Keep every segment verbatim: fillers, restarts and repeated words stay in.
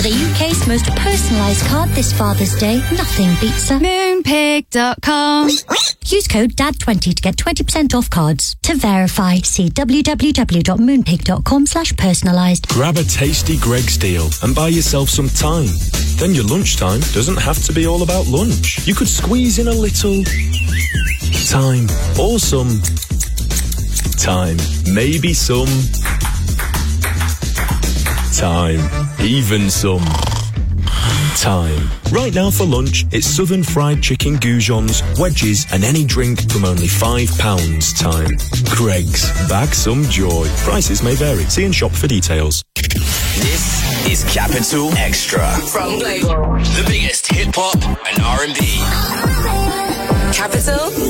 For the U K's most personalised card this Father's Day, nothing beats a moonpig dot com. Use code D A D twenty to get twenty percent off cards. To verify, see w w w dot moonpig dot com slash personalised. Grab a tasty Greggs deal and buy yourself some time. Then your lunchtime doesn't have to be all about lunch. You could squeeze in a little time, or some time, maybe some time, even some time. Right now for lunch, it's Southern Fried Chicken goujons, wedges and any drink from only five pounds time. Greggs, back some joy. Prices may vary. See in shop for details. This is Capital Extra from Global, the biggest hip hop and R and B. Capital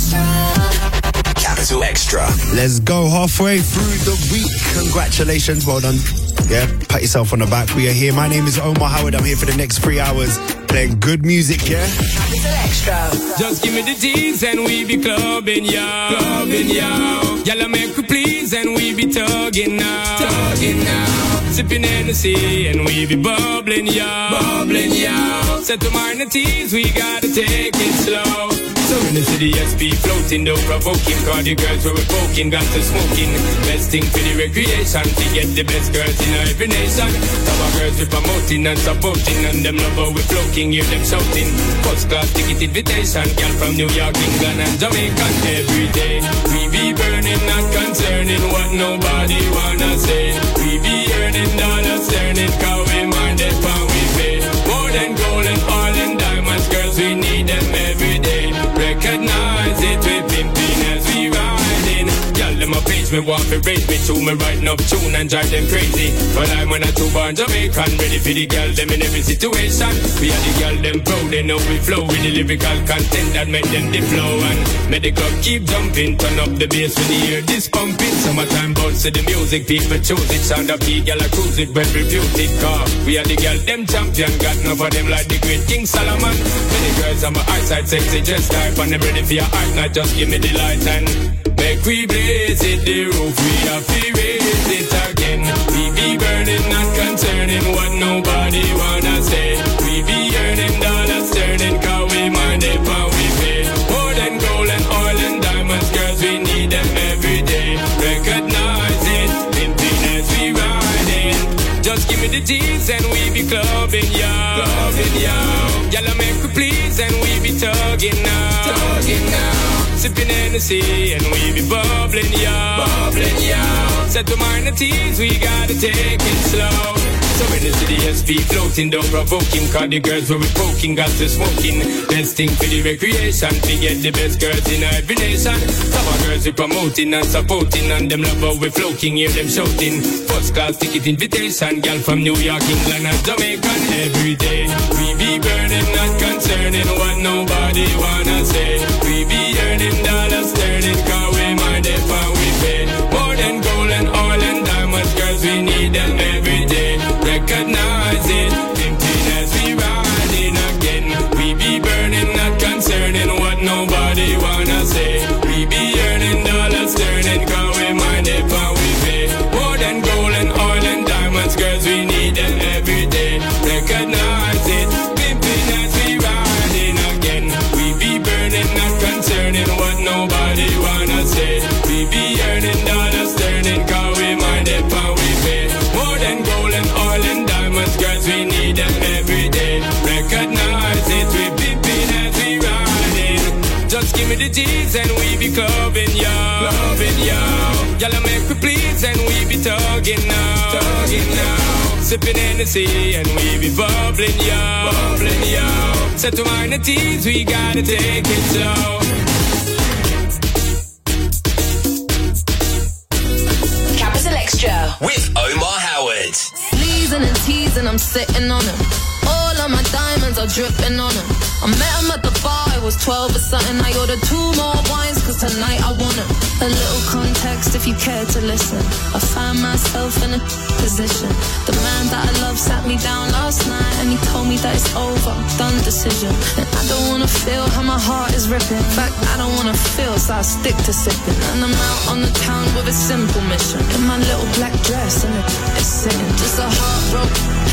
Extra. Capital Extra. Let's go halfway through the week. Congratulations, well done. Yeah, pat yourself on the back. We are here. My name is Omar Howard. I'm here for the next three hours playing good music, yeah? Capital Extra. Just give me the G's and we be clubbing, yo. Clubbing, yo. Y'all make me please and we be tugging now. Tugging now. Sipping Hennessy and we be bubbling, yo. Bubbling, yo. Set to minor T's, we gotta take it slow. So in the city, S P floating, though provoking. Cause the girls were poking, got to smoking. Best thing for the recreation, to get the best girls in every nation. Our girls we promoting and supporting, and them love how we floating, hear them shouting. First class ticket invitation, girl from New York, England and Jamaica. Every day, we be burning, not concerning what nobody wanna say. We be earning dollars, turning, cause we mind it when we pay. More than gold and oil and diamonds, girls, we need them every day. Recognize it, we pimping as we riding. Y'all them a page me want to raise me to me writing up tune and drive them crazy. But I'm when I two born Jamaican, ready for the girl them in every situation. We are the girl them proud, they know we flow with the lyrical content that make them the flow. And make the club keep jumping, turn up the bass when you hear this pumping. Summertime bounce to the music, people choose it. Sound of the girl I cruise it, well reputed car. We are the girl them champion, got enough of them like the great King Solomon. Many girls on my eyesight, sexy just type, and them ready for your art, not just give me the light and make we blaze it, the roof, we have to raise it again. We be burning, not concerning what nobody wanna say. We be earning dollars, turning, cause we mind it when we pay. More than gold and oil and diamonds, girls, we need them every day. Recognize it, pimping as we riding. Just give me the G's and we be clubbing, yo. Clubbing, yo. Y'all make we please and we be tugging now. Tugging now. Sipping Hennessy and we be bubbling, yo. Bubbling, yo. Set to minor T's, we gotta take it slow. So in the city, S P floating, don't provoking. Cause the girls were we poking, got to smoking. Best thing for the recreation, to get the best girls in every nation. Our girls we promoting and supporting, and them love how we floating, hear them shouting. First class ticket invitation, girl from New York, England and Jamaica. Every day, we be burning, not concerning what nobody wanna say. We be earning dollars, turning, cause we mind it when we pay. More than gold and oil and diamonds, girls, we need them every day. Recognize it, pimping as we riding again. We be burning, not concerning what nobody wanna say. We be earning dollars, turning, cause we mind it when we pay. More than gold and oil and diamonds, girls, we need them every day. Recognize it, pimping as we riding again. We be burning, not concerning what nobody wanna say. We be earning dollars, turning, cause we mind it when we pay. More than gold and oil and diamonds, girls, we need them every day. Recognize it, we pimping as we riding. Just give me the G's and we be clubbing, yo. Clubbing, yo. Y'all make we please and we be tugging now. Tugging now. Sipping Hennessy and we be bubbling, yo. Bubbling, yo. Set to minor T's, we gotta take it slow. Capital Extra with Omar Howard. Sleezing and teasing, I'm sitting on him. All of my diamonds are dripping on him. I met him at the bar, I was twelve or something. I ordered two more wines, cause tonight I want him. A little context if you care to listen. I find myself in a position. The man that I love sat me down last night and he told me that it's over, done decision. And I don't wanna feel how my heart is ripping. In fact, I don't wanna feel, so I stick to sipping. And I'm out on the town with a simple mission. In my little black dress and it's sitting. Just a heart broke, high heels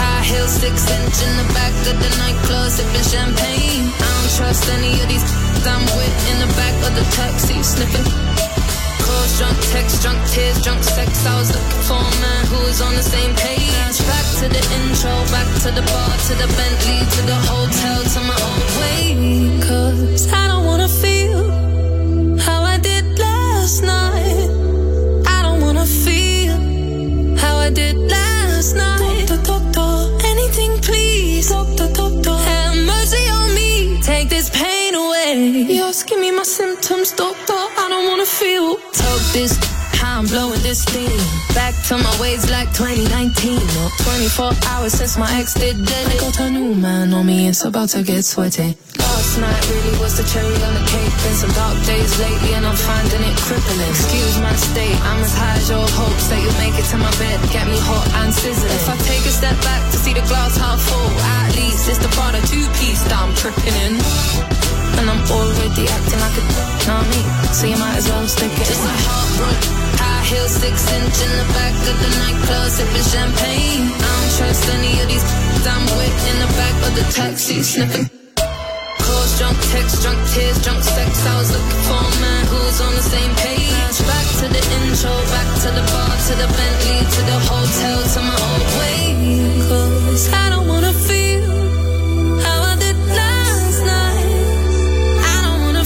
six inch in the back of the nightclub, sipping champagne. I don't trust any of these I'm with in the back of the taxi, sniffing. Calls, drunk text, drunk tears, drunk sex. I was looking for a man who was on the same page. Back to the intro, back to the bar, to the Bentley, to the hotel, to my own way. Cause I don't wanna feel how I did last night. I don't wanna feel how I did last night. Doctor, doctor, anything please. Doctor, doctor, have mercy on me. Take this pain away. Yes, give me my symptoms, doctor. I don't wanna feel. Talk this, how I'm blowing this thing. Back to my ways like twenty nineteen. Or twenty-four hours since my ex did dead. I got a new man on me, it's about to get sweaty. Last night really was the cherry on the cake. Been some dark days lately and I'm finding it crippling. Excuse my state, I'm as high as your hopes that you'll make it to my bed, get me hot and sizzling. If I take a step back to see the glass half full, at least it's the Prada two-piece that I'm tripping in. And I'm already acting like a know me, so you might as well stick it. Just a heartbreak, high heel, six inch in the back of the nightclub, sipping champagne. I don't trust any of these I'm with in the back of the taxi, sniffing. Calls, drunk text, drunk tears, drunk sex. I was looking for a man who was on the same page. Back to the intro, back to the bar, to the Bentley, to the hotel, to my own way. Cause I don't wanna feel how I did last night. I don't wanna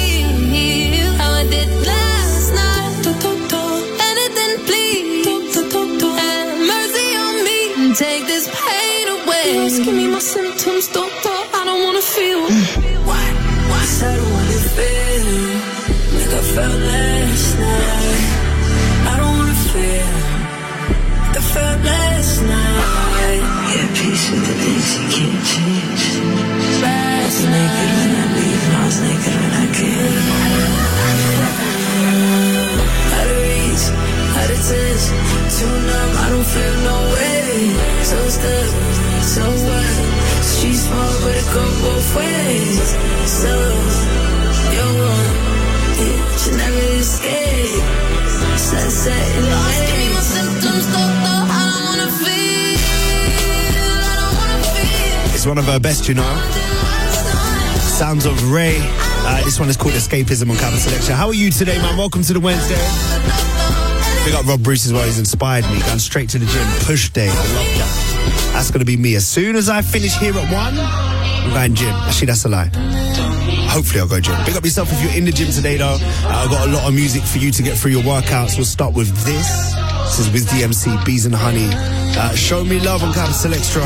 feel how I did last night. Do, do, do. Anything please. Do, do, do. Have mercy on me. Take this pain away. Just give me my symptoms, doctor. I don't wanna feel. What? What? I don't wanna feel like I felt last night. I don't wanna feel like I felt last night. Yeah, peace with the things you can't change. Last night. Naked when I leave, and I was naked when I came. Out of reach, out of touch, too numb, I don't feel no way. So stuck, so what? She's small, but it go both ways. So, you're wrong, yeah, should never escape. Sunset in the Lost, give me my symptoms, doctor. I don't wanna feel. I don't wanna feel. It's one of her best, you know. Sounds of Ray. Uh, this one is called Escapism on Capital Selection. How are you today, man? Welcome to the Wednesday. Big up Rob Bruce as well. He's inspired me. Going straight to the gym. Push day. I love that. That's going to be me. As soon as I finish here at one, I'm going gym. Actually, that's a lie. Hopefully I'll go gym. Big up yourself if you're in the gym today, though. Uh, I've got a lot of music for you to get through your workouts. We'll start with this. This is with D M C, Bees and Honey. Uh, Show Me Love on Capital Extra.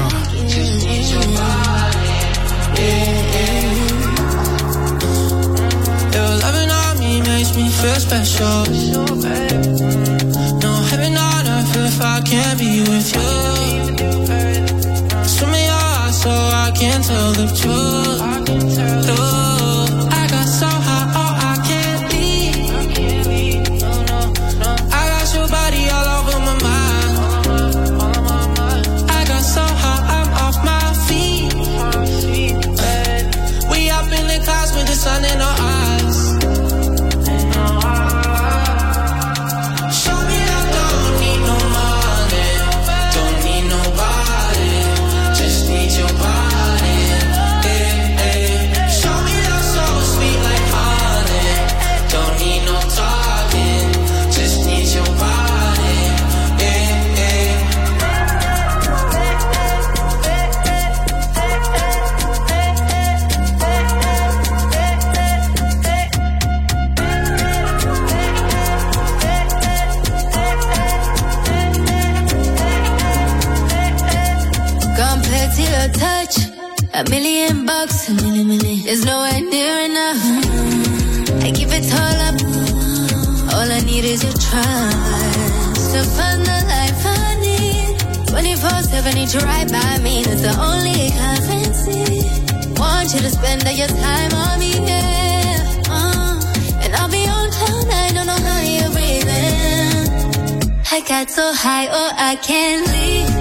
Your loving on me makes me feel special. No heaven on earth if I can't be with you. Swim in your eyes so I can tell the truth. Ooh, I got so high, oh I can't leave. I got your body all over my mind. I got so high, I'm off my feet. We up in the clouds with the sun in our eyes. Show me I don't need no money, don't need nobody, just need your body. Eh, eh. Show me that so sweet like honey, don't need no talking, just need your body. Eh, eh. Compared to your touch, a million bucks, a million, million is nowhere near enough. I give it all up, all I need is your trust to find the life I need. twenty-four seven, need you right by me, that's the only currency. Want you to spend all your time on me, yeah. Uh, and I'll be on cloud nine, don't know how you're breathing. I got so high, oh I can't leave.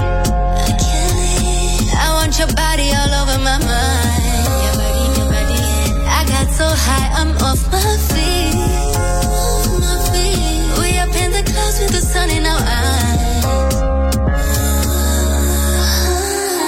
I want your body all over my mind. Your body, your body. I got so high, I'm off my feet. Off my feet. We up in the clouds with the sun in our eyes.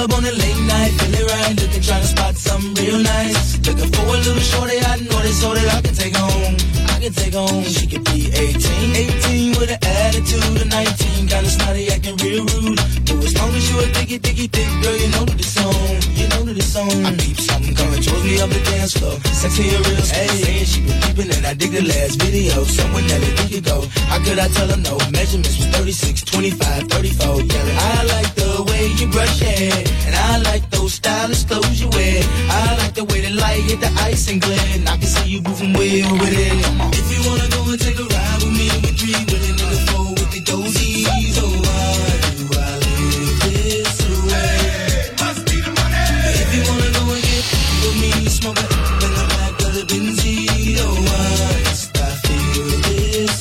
club on a late night, feeling right, looking, trying to spot something real nice. Looking for a little shorty, I know they so that I can take home. I can take home, she could be eighteen. eighteen with an attitude of nineteen, kinda snotty, acting real rude. But as long as you a diggy, diggy, thick girl, you know that it's on. You know that it's on. I peep something coming towards me up the dance floor. Sexy and real, hey, saying she been peeping and I dig the last video. Someone that it you go. How could I tell her no? Measurements was thirty-six, twenty-five, thirty-four. Yelling, I like the way you brush your hair, and I like those stylish clothes you wear. I like the way the light hit the ice and glare, and I can see you moving way over there. If you wanna go and take a ride with me, we three willing in the four with the dozies. Oh, why do I live this way? Must be the money. If you wanna go and get with me, smoke it in the back of the Benzie. Oh, why must I feel this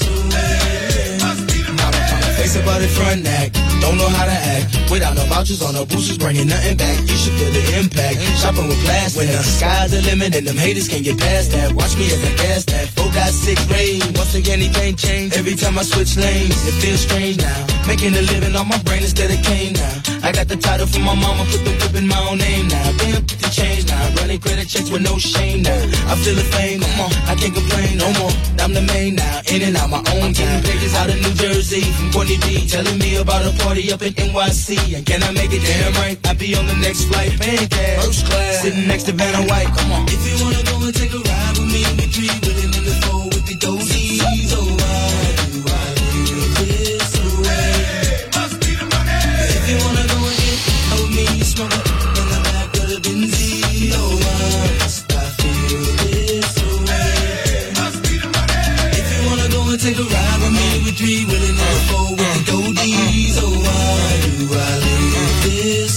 way? Must be the money. Face about it front act, don't know how to act. Without no vouchers on no boosters, bringing nothing back. You should feel the impact. Shopping with plastic. When the sky's the limit and them haters can't get past that. Watch me as I gas that. Four got six rain. Once again, anything change. Every time I switch lanes, it feels strange now. Making a living on my brain instead of cane now. I got the title from my mama, put the whip in my own name now. Damn, put the change now. Running credit checks with no shame now. I feel the fame, come on. I can't complain no more. I'm the main now. In and out my own time. Pages out of New Jersey from Courtney B. Telling me about a party up in N Y C. And can I make it damn right? I'll be on the next flight, paying cash, first class, sitting next to Vanna White. Come on. If you wanna go and take a ride with me, we three willing in the four with the dozies. Oh, why do I live this way? Must be the money. If you wanna go and get with me, smoke it in the back of the Benzie. Oh, why must I feel this way? Must be the money. If you wanna go and take a ride with me, we three willing in the four with the dozies. Oh, why do I live this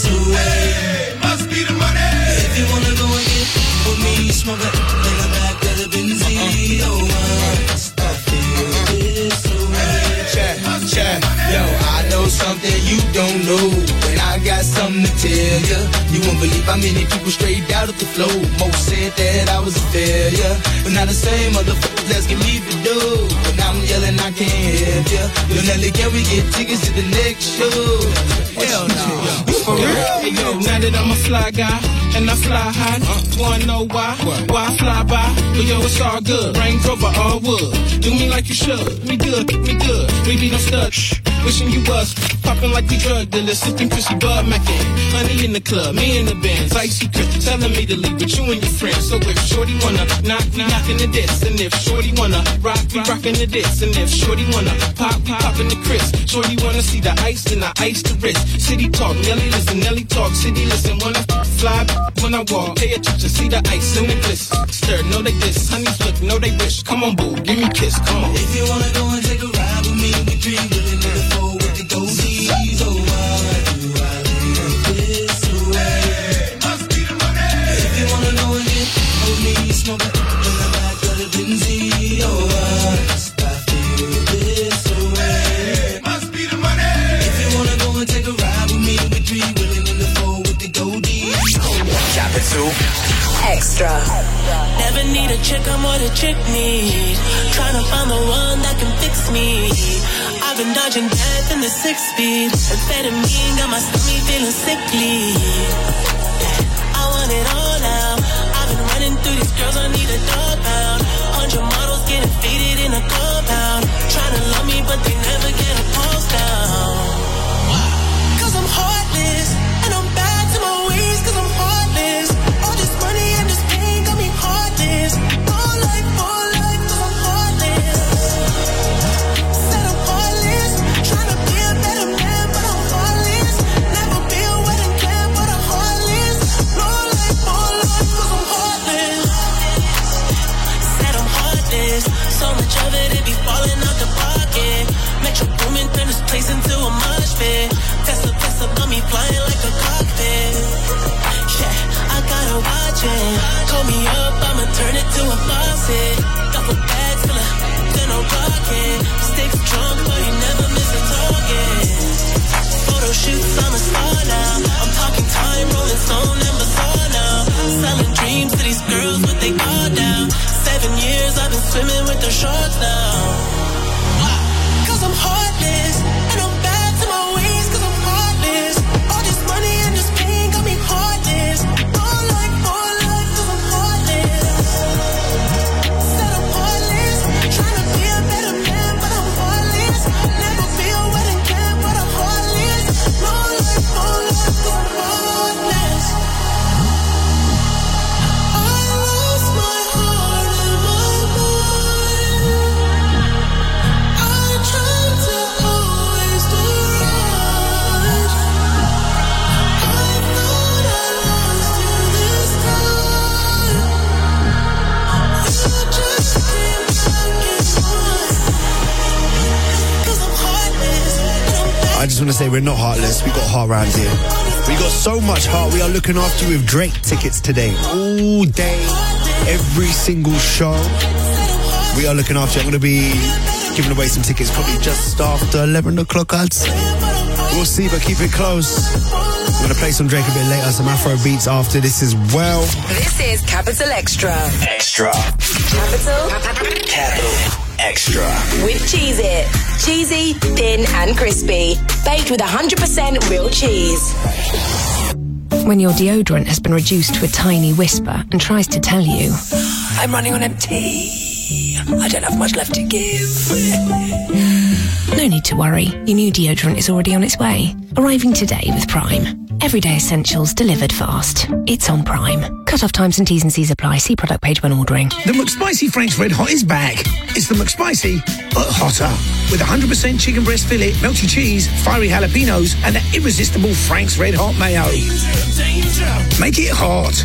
way? Must be the money. If you wanna go and get with me, smoke it in the back of the Benzie. Oh, why must I feel this way? Check, check. Yo, I know something you don't know, and I got something to tell ya. You won't believe how many people straight out of the flow. Most said that I was a failure, but now the same motherfuckers asking me to do. But now I'm yelling I can't help ya. Yo, Nelly, can we get tickets to the next show? Hell no. For real? Hey, yo, now that I'm a fly guy and I fly high, uh, wanna know why? Why I fly by? But yo, it's all good. Range Rover, all wood. Do me like you should. Me good, me good. We be no stud. Shh. Wishing you was popping like we drug dealers, sipping Chrissy Bud Mackin. Honey in the club, me in the bands, icy Chris telling me to leave with you and your friends. So if Shorty wanna knock, we knockin' the diss, and if Shorty wanna rock, we rockin' the diss, and if Shorty wanna pop, we poppin' the Chris. Shorty wanna see the ice, then I ice the wrist. City talk, Nelly listen, Nelly talk, city listen. When I fly, when I walk, pay attention, see the ice in the bliss. Stir, know they diss, honeys look, know they wish. Come on, boo, give me a kiss, come on. If you wanna go and take a ride with me, we three willing in the four with the dozies. Oh, why do I live this way? Must be the money. If you wanna go and get with me, smoke it in the back of the Benzie. Oh, why must I feel this way? Must be the money. If you wanna go and take a ride with me, we three willing in the four with the dozies. Capital Extra. Never need a chick, I'm what a chick need. Trying to find the one that can fix me. I've been dodging death in the six speed. Amphetamine got my stomach feeling sickly. I want it all now. I've been running through these girls, I need a dog pound. Hundred models getting faded in a compound. Trying to love me, but they never get a pulse down. Cause I'm heartless, and I'm back to my ways, cause I'm heartless. All this money and this pain got me heartless. All life, all life, cause I'm heartless. Said I'm heartless, trying to be a better man, but I'm heartless. Never be a wedding plan, but I'm heartless. All life, all life, cause I'm heartless. Said I'm heartless, so much of it, it be falling out the pocket. Metro Boomin, turn this place into a mosh pit. Tesla, Tesla, got me flying like a cockpit. Yeah, I gotta watch it. Call me up, I'ma turn it to a faucet. Duffel bags full of, then a rocket. Sticks drunk, but he never miss a target. Photo shoots, I'm a star now. I'm talking time, rolling stone and bazaar now. Selling dreams to these girls, but they all down. Seven years, I've been swimming with the sharks now. Cause I'm heartless, and I'm back to my ways, cause I'm heartless. All this money and this pain got want to say we're not heartless. We got heart around here. We got so much heart. We are looking after you with Drake tickets today. All day, every single show. We are looking after you. I'm going to be giving away some tickets probably just after eleven o'clock, I'd say. We'll see, but keep it close. I'm going to play some Drake a bit later, some Afro beats after this as well. This is Capital Extra. Extra. Capital. Capital Extra. With Cheez-It. Cheesy, thin and crispy. Baked with one hundred percent real cheese. When your deodorant has been reduced to a tiny whisper and tries to tell you, I'm running on empty. I don't have much left to give. no need to worry. Your new deodorant is already on its way. Arriving today with Prime. Everyday essentials delivered fast. It's on Prime. Cut-off times and T's and C's apply. See product page when ordering. The McSpicy Frank's Red Hot is back. It's the McSpicy, but hotter. With one hundred percent chicken breast fillet, melty cheese, fiery jalapenos, and that irresistible Frank's Red Hot mayo. Make it hot.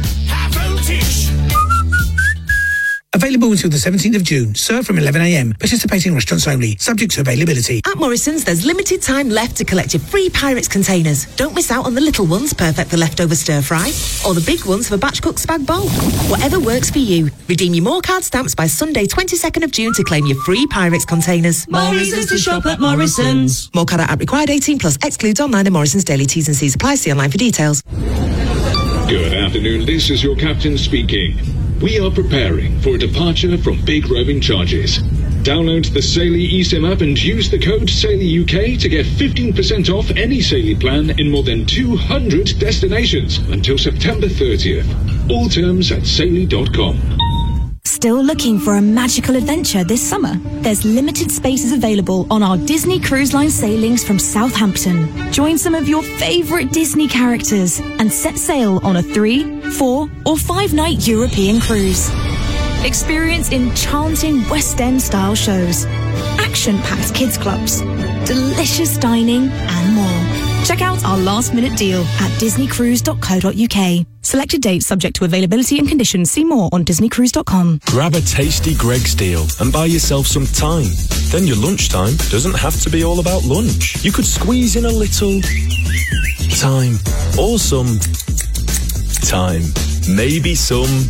Available until the seventeenth of June. Served from eleven a.m. Participating restaurants only. Subject to availability. At Morrison's, there's limited time left to collect your free Pyrex containers. Don't miss out on the little ones, perfect for leftover stir-fry, or the big ones for batch-cooked spag bowl. Whatever works for you. Redeem your More Card stamps by Sunday, twenty-second of June to claim your free Pyrex containers. More reasons to shop at Morrison's. More Card at required eighteen plus. Excludes online and Morrison's daily T's and C's apply. See online for details. Good afternoon. This is your captain speaking. We are preparing for a departure from big roaming charges. Download the Saily eSIM app and use the code SAILYUK to get fifteen percent off any Saily plan in more than two hundred destinations until September thirtieth. All terms at saily dot com. Still looking for a magical adventure this summer? There's limited spaces available on our Disney Cruise Line sailings from Southampton. Join some of your favourite Disney characters and set sail on a three, four or five night European cruise. Experience enchanting West End style shows, action-packed kids clubs, delicious dining and more. Check out our last minute deal at disney cruise dot co dot uk. Selected dates subject to availability and conditions. See more on disney cruise dot com. Grab a tasty Greg's deal and buy yourself some time. Then your lunchtime doesn't have to be all about lunch. You could squeeze in a little time or some time. Maybe some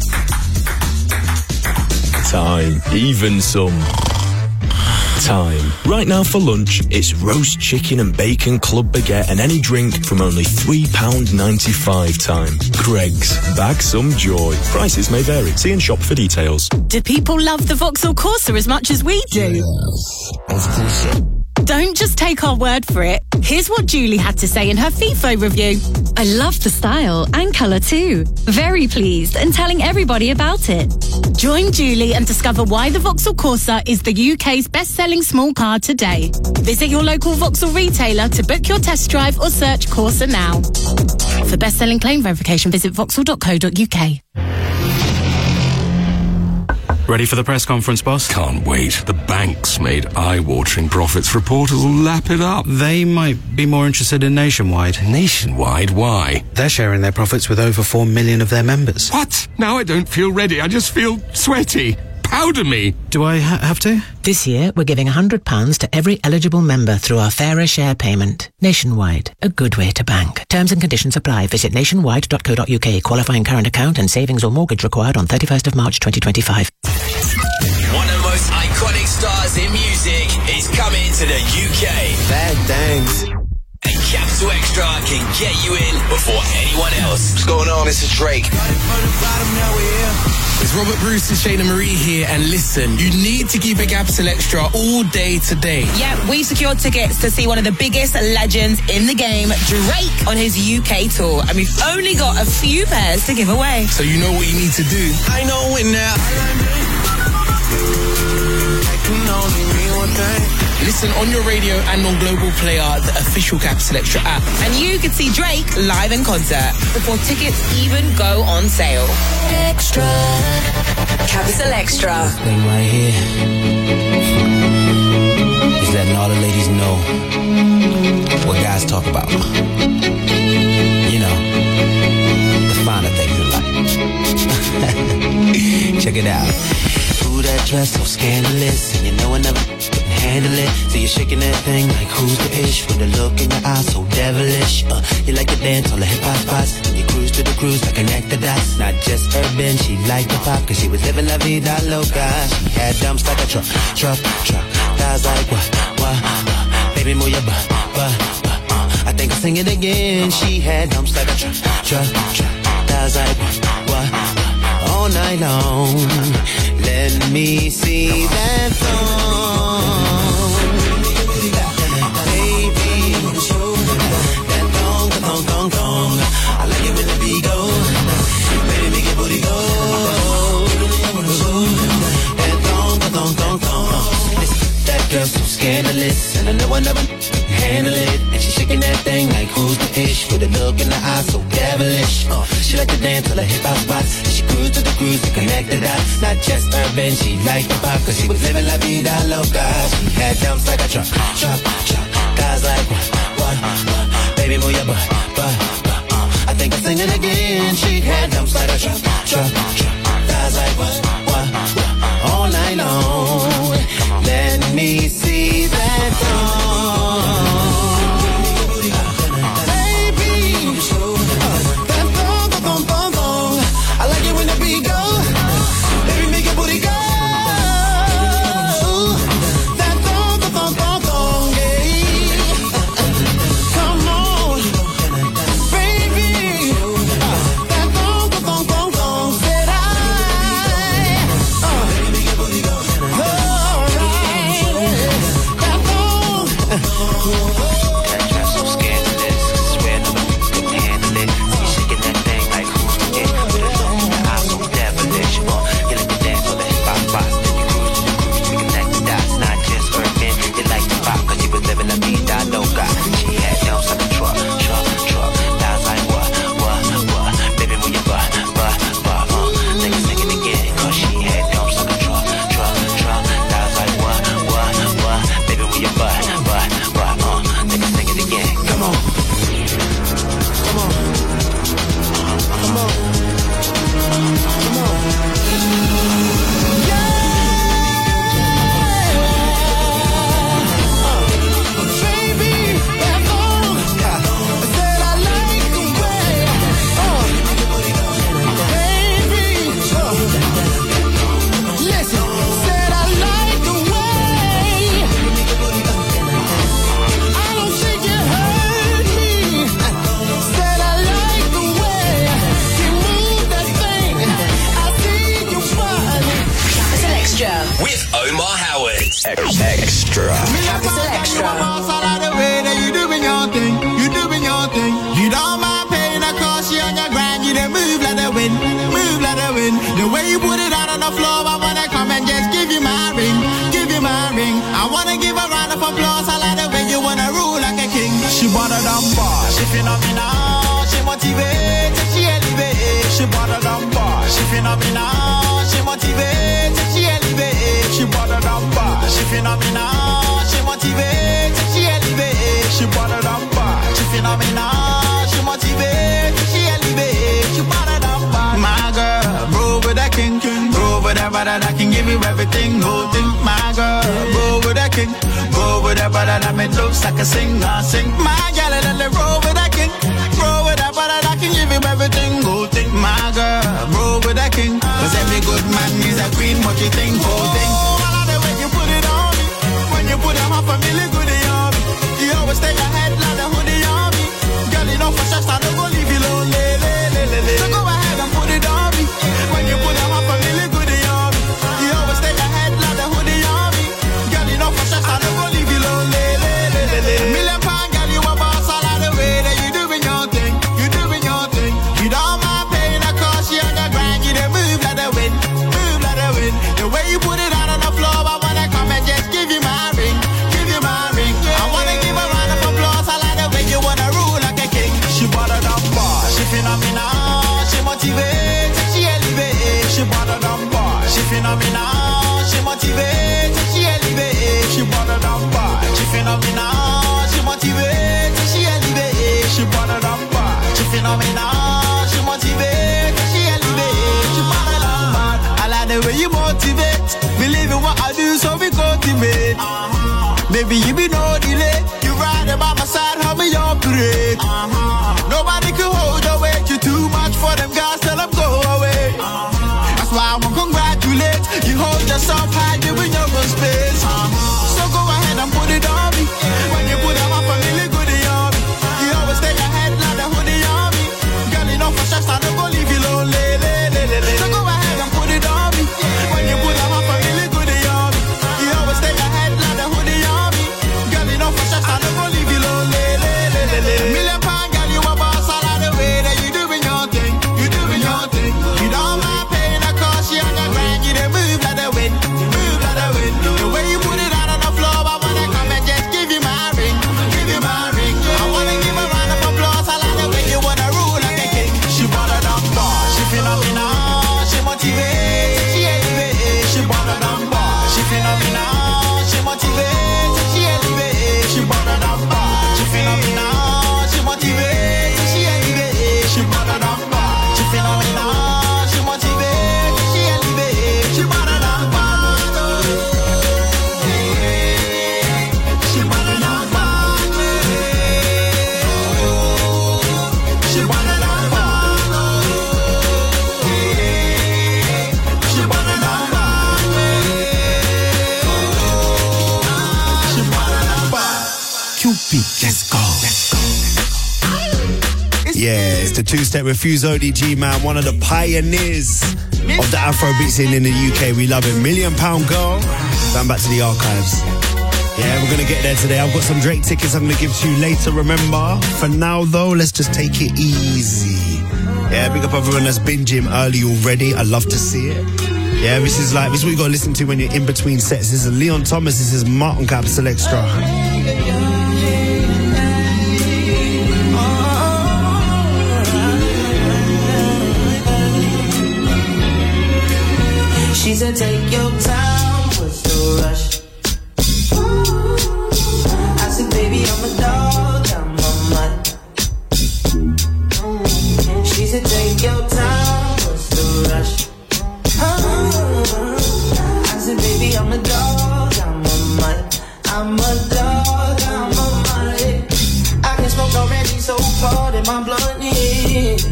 time. Even some time. Right now for lunch, it's roast chicken and bacon club baguette and any drink from only three pounds ninety-five time. Greg's. Bag some joy. Prices may vary. See and shop for details. Do people love the Vauxhall Corsa as much as we do? Yes, of course. Don't just take our word for it. Here's what Julie had to say in her FIFO review. I love the style and colour too. Very pleased and telling everybody about it. Join Julie and discover why the Vauxhall Corsa is the U K's best-selling small car today. Visit your local Vauxhall retailer to book your test drive or search Corsa now. For best-selling claim verification, visit vauxhall dot co dot uk. Ready for the press conference, boss? Can't wait. The bank's made eye-watering profits. Reporters will lap it up. They might be more interested in Nationwide. Nationwide? Why? They're sharing their profits with over four million of their members. What? Now I don't feel ready. I just feel sweaty. Powder me. Do I ha- have to? This year, we're giving one hundred pounds to every eligible member through our Fairer Share payment. Nationwide, a good way to bank. Terms and conditions apply. Visit nationwide dot co dot uk. Qualifying current account and savings or mortgage required on thirty-first of March twenty twenty-five. One of the most iconic stars in music is coming to the U K. Bad thanks. And Capital Extra can get you in before anyone else. What's going on? This is Drake. It's Robert Bruce and Shayna Marie here, and listen, you need to keep it Capital Extra all day today. Yeah, we secured tickets to see one of the biggest legends in the game, Drake, on his U K tour, and we've only got a few pairs to give away. So you know what you need to do. I know it now. I can only mean one thing. Listen on your radio and on Global Player, the official Capital Extra app. And you can see Drake live in concert before tickets even go on sale. Extra. Capital Extra. This thing right here is letting all the ladies know what guys talk about. You know, the finer things in life. Check it out. Ooh, that dress so scandalous, and you know I never can handle it. So you're shaking that thing like who's the ish? With a look in your eyes so devilish. Uh, you like to dance on the hip hop spots. And you cruise to the cruise like connect the dots. Not just urban, she liked the pop. Cause she was living la vida loca. She had dumps like a truck, truck, truck. Thighs like what, what, what. Baby move your butt, butt, butt. Uh, I think I'll sing it again. She had dumps like a truck, truck, truck. Thighs like what, what, what. All night long. Let me see that thong. Thong, thong, thong. I like it when the beat go. Baby, make your booty go. And thong, thong, thong, thong. That girl so scandalous, and I know I never handle it. And she shaking that thing like who's the ish? With a look in the eye so devilish. Uh, she like to dance till her hip hop spots. And she cruise to the cruise to connect the dots. Not just urban, she liked the pop. Cause she was living la vida loca. She had dumps like a truck, truck, truck. Guys like what, what, what. Baby, move your butt, butt, butt. Uh, I think I'm singing again. She had dumps like a truck, truck, truck. Guys like what, what, what. All night long. Let me see that thong. Baby, that thong, thong, thong, thong. I like it when the beat go. Baby, make your booty go. That thong, thong, thong, thong, yeah. Come on, baby. That thong, thong, thong, thong. Said I. Uh, baby, make your booty go. All right. That thong. That dress so scandalous. Swear nobody can handle it. You shaking that thing like who's the it? With a look in your eyes so devilish. Uh, you like to dance on the hip hop spots. Then you cruise to the cruise to connect the dots. Not just urban, you like the pop. Cause you was living la vida loca. She had dumps like a truck, truck, truck. Thighs like what, what, what. Baby, move your butt, butt, butt. Uh, think you sing it again. Cause she had dumps like a truck, truck, truck. Thighs like what, what, what. Baby, move your butt, butt, butt. Uh, think you sing it again. Come on. Come on. Come on. Come on. Yeah. Uh, baby, that thong. I said I like the way. Uh, baby, uh, listen. Said I like the way. I don't think you heard me. Said I like the way you move that thing. I see you body. Capital Extra. With Omar Howard. Extra. Capital Extra. You doing your thing, you doing your thing. You don't mind paying the cost, you on your grind, you don't move like the wind, move like the wind. The way you put it out on the floor, I wanna come and just give you my ring, give you my ring. I wanna give a round of applause, I like the way you wanna rule like a king. She bought a dumb bar, she phenomenal, she motivated, she elevated. She bought a dumb bar, she phenomenal, she motivated, she elevated. She bought a dumb bar, she phenomenal, she motivated, she elevated. She bought a dumb bar, she phenomenal, she motivated, she elevated. She bought a dumb bar. My girl, roll with that king, roll with that brother that can give you everything, whole thing. My girl, roll with that king, roll with that brother that make looks like a singer, sing. My girl, and then roll with that king, roll with that brother that can give you everything, whole thing. My girl, roll with that king, cause every good man is a queen. What you think, whole thing? Oh, I like the way you put it on me. When you put them up a really good on me. You always stay ahead like the hoodie on me. Girl, you know for sure I don't go leave you lonely. So go ahead and put it on me. When you put them up a really good on me. You always stay ahead like the hoodie on me. Girl, you know for sure I don't go leave you lonely. Million pound girl, you a boss. I like the way that you doing your thing. You doing your thing. You don't mind paying the cost, you on the grind. You don't move like the wind, move like the wind. The way you put it out on the floor, I wanna come and just give you my ring, give you my ring. I wanna give a round of applause. I like the way you wanna rule like a king. She bought a dumb bar, she phenomenal, she motivated, she elevated. She bought a dumb bar, she phenomenal, she motivated, she elevated. She bought a dumb bar, she phenomenal, she motivated, she elevated. She bought a dumb bar, she phenomenal, she motivated, she elevated. She bought a dumb bar. I like the way you motivate, believe in what I do, so we cultivate. Uh-huh. baby, you be no delay. You ride by my side, help me operate. Uh-huh. Nobody can hold your weight. You too much for them guys, tell them go away. Uh-huh. That's why I want to congratulate. You hold yourself high, you in your own space. Uh-huh. So go ahead and put it on me. Yeah. When you put it on, family good on me. You always stay ahead like the hoodie on me. Girl, you know for sure, I don't go leave you lonely. So go ahead and put it on me. Yeah. When you put it on, family good on me. You always stay ahead like the hoodie on me. Girl, you know for sure, I don't go leave you lonely. Million pound girl, you a boss all of the way that you doing your thing. You doing your thing. You don't mind paying the cost, you on the grind, you dey move like the wind, move like the wind. The way you put it out on the floor, I wanna come and just give you my ring, give you my ring. I wanna give a round of applause, I like the way you wanna rule like a king. She bought a dumb bar, she phenomenal, she motivates, she elevates. She bought a dumb bar, she phenomenal, she motivates, she elevates. She bought a dumb bar, she phenomenal, she motivates, she elevates. She bought a dumb bar, she phenomenal, she motivates, she elevates. She bought a dumb bar, she bought a dumb bar, she bought a dumb bar, she bought a dumb bar, she bought a dumb bar. Cupid, let's go, let's go. Yeah, it's the two-step Refuse O D G, man. One of the pioneers of the Afrobeat scene in the U K. We love it. Million Pound Girl. Going back to the archives. Yeah, we're going to get there today. I've got some Drake tickets I'm going to give to you later, remember. For now, though, let's just take it easy. Yeah, big up everyone that's binging early already. I love to see it. Yeah, this is like, this is what you got to listen to when you're in between sets. This is Leon Thomas. This is Martin Capital Extra. She said, take your time, what's the rush? I said, baby, I'm a dog, I'm a mutt. She said, take your time, what's the rush? I said, baby, I'm a dog, I'm a mutt. I'm a dog, I'm a mutt. I can smoke already, so cold in my blood is.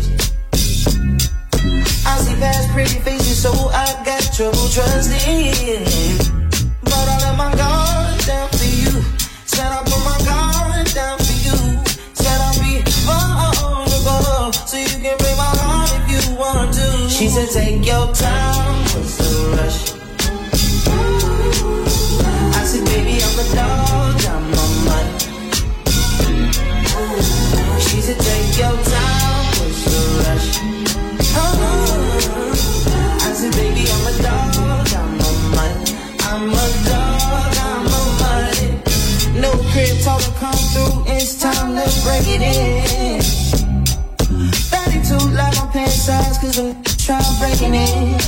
I see past pretty faces, so I got trouble trusting. But I let my guard down for you. Said I put my guard down for you. Said I'll be vulnerable, so you can break my heart if you want to. She said, take your time, what's the rush? I said, baby, I'm a dog, I'm a mutt. She said, take your time, what's the rush? I said, baby, I'm a dog, I'm a mutt. I'm a dog, I'm a mutt. No crib talk to come through, it's time to break it in. thirty-two like my pants size, cause I'm trying breaking it.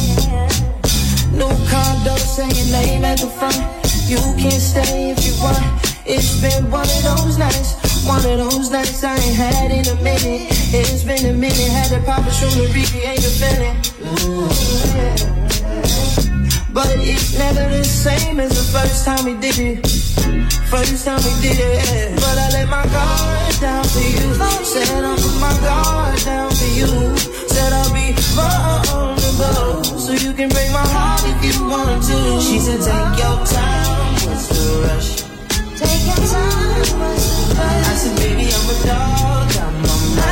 No condo, say your name at the front. You can stay if you want. It's been one of those nights. One of those nights I ain't had in a minute. It's been a minute, had to pop a shroom to recreate the feeling. Ooh, yeah. But it's never the same as the first time we did it. First time we did it. But I let my guard down for you. Said I'll put my guard down for you. Said I'll be vulnerable, so you can break my heart if you want to. She said, take your time, what's the rush? Take your time, what's the rush? I said, baby, I'm a dog, I'm a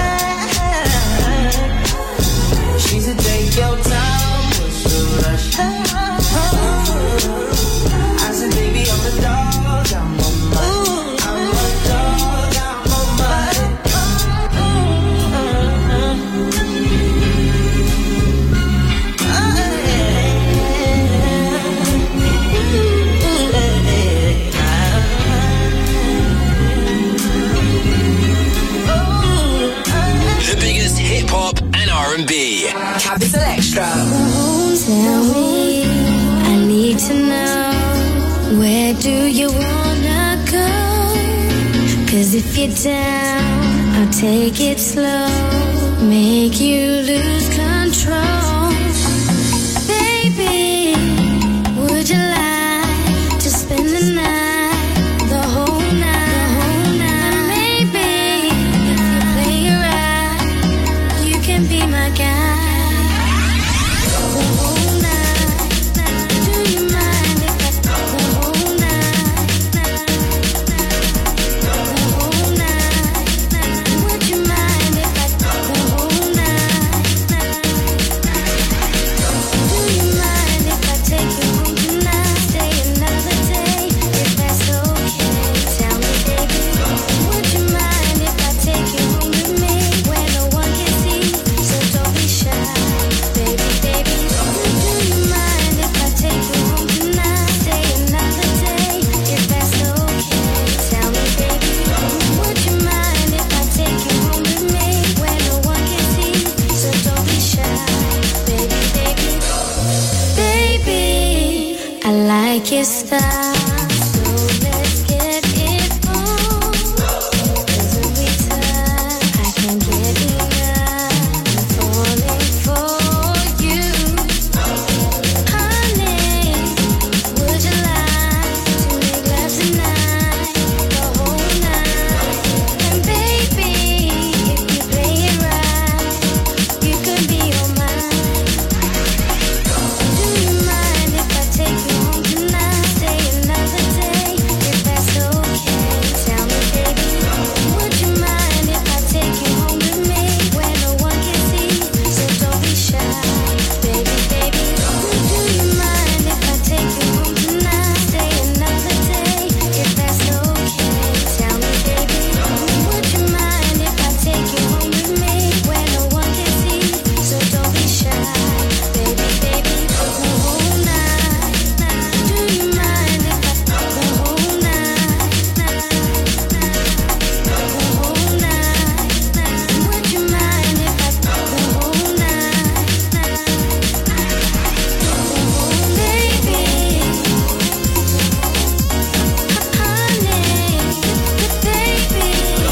man. She said, take your time, what's the rush? I said, baby, I'm a dog, I'm a man. I'm a dog, I'm a man. The biggest hip hop and R and B. Capital Extra. Tell me, I need to know, where do you wanna go? Cause if you're down, I'll take it slow, make you lose control. Baby, would you like to spend the night it stop. So let's get it on. 'Cause every time I can get enough, I'm falling for you. Honey, would you like to make love tonight, the whole night? And baby, if you play it right, you could be all mine. Do you mind if I take you home tonight, stay another day, if that's okay? Tell me, baby, would you mind if I take you home with me, where no one can see? So don't be shy, baby, baby. Do you mind if I take you home tonight, stay another day, if that's okay? Tell me, baby, would you mind if I take you home with me, where no one can see? So don't be shy, baby, baby. The whole night. Do you mind if I the whole night? The whole night. Would you mind if I the whole night? Baby, honey, baby,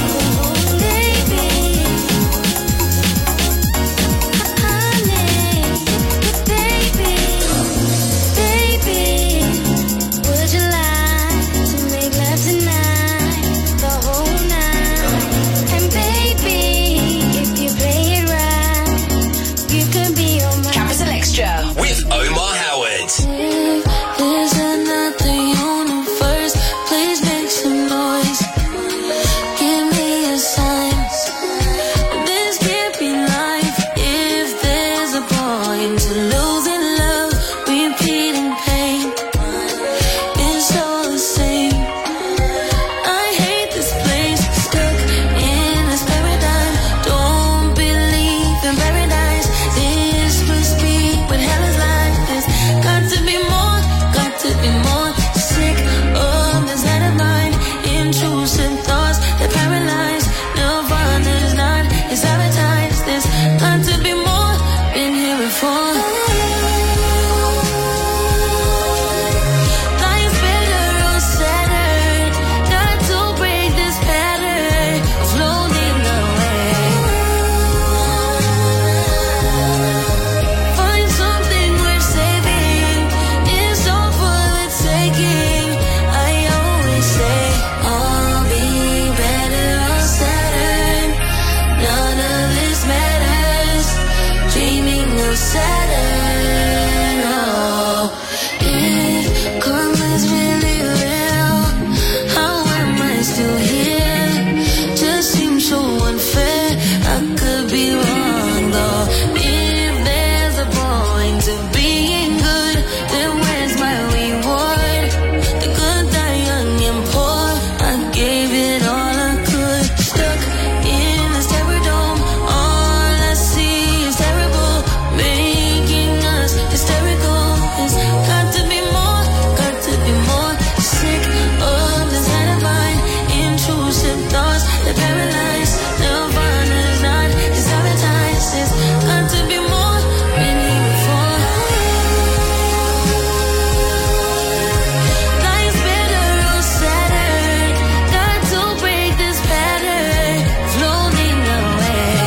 baby, baby, would you like to make love tonight, the whole night? And baby, if you play it right, you could be all mine. Capital Extra with Omar Howard. Is there nothing universe? Please make some noise. Give me a sign. This can't be life if there's a point to losing love, repeating pain. It's all the same. I hate this place, stuck in this paradigm. Don't believe in paradise. This must be what hell is like. There's got to be more, got to be more. Sick of this night of mine. Intrusive thoughts that paralyze. Nirvana is not, it's advertised. There's got to be more. Been here before. Life's better on Saturn. Got to break this pattern of floating away. Find something worth saving. It's all for the taking. I always say I'll be better on Saturn. None of this matters. Dreaming of Saturn. Oh, if karma's really real, how am I still here? Just seems so unfair. I could be wrong though. If there's a point to being good, then where's my reward? The good die young and poor. I gave it all I could. Stuck in this terror dome. All I see is terrible, making us hysterical. There's got to be more, got to be more. Sick of this night of mine. Intrusive thoughts that paralyze. Nirvana is not, it's advertised. There's got to be more. Been here before. Life's better on Saturn. Got to break this pattern. Floating away.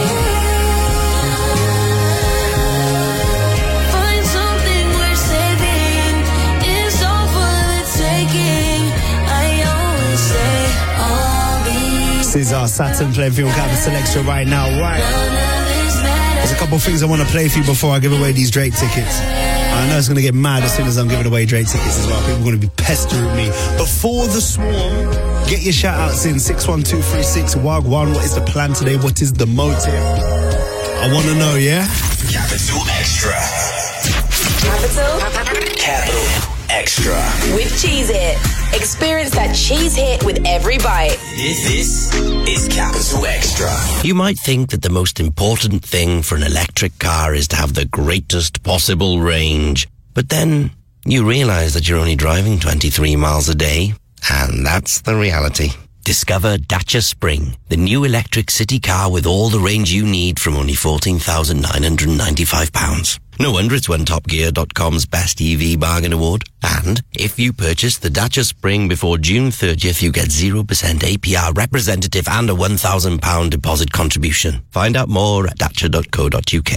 Find something worth saving. It's all for the taking. I always say I'll be. This is our Saturn playing for you on Capital Extra right now, right? None of this matters. There's a couple of things I want to play for you before I give away these Drake tickets. I know it's going to get mad as soon as I'm giving away Drake tickets as well. People are going to be pestering me. Before the swarm, get your shout outs in six one two three six Wagwan. What is the plan today? What is the motive? I want to know, yeah? Capital Extra. Capital Capital Extra. with Cheese It. Experience that cheese hit with every bite. This is Capital Extra. You might think that the most important thing for an electric car is to have the greatest possible range. But then you realize that you're only driving twenty-three miles a day. And that's the reality. Discover Dacia Spring, the new electric city car with all the range you need from only fourteen thousand nine hundred ninety-five pounds. No wonder it's won Top Gear dot com's Best E V Bargain Award. And if you purchase the Dacia Spring before June thirtieth, you get zero percent A P R representative and a one thousand pounds deposit contribution. Find out more at dacia dot co dot uk.